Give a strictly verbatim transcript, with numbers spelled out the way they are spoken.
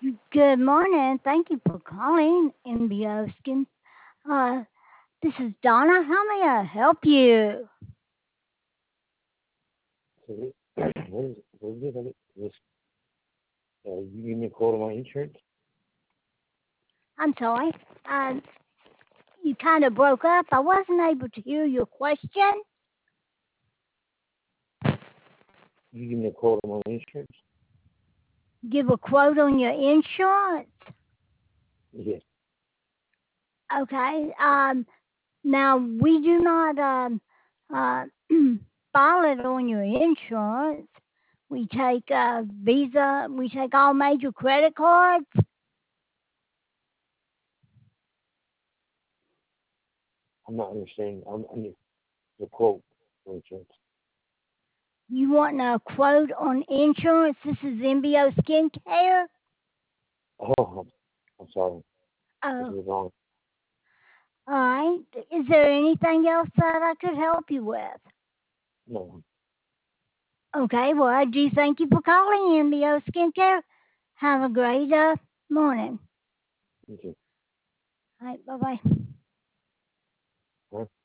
Good morning. Thank you for calling N B O Skin. Uh, this is Donna. How may I help you? So what, what is what is this? This uh, you give me a quote on my insurance? I'm sorry. Uh, you kind of broke up. I wasn't able to hear your question. You give me a quote on my insurance? Give a quote on your insurance. Yes. Okay. Um, now we do not um, uh, file it on your insurance. We take uh, Visa. We take all major credit cards. I'm not understanding. I'm, I need the quote for insurance. You want a quote on insurance? This is M B O Skincare. Oh, I'm, I'm sorry. This Oh, is wrong. all right. Is there anything else that I could help you with? No. Okay, well, I do thank you for calling M B O Skincare. Have a great uh, morning. Okay. All right, bye bye. Huh?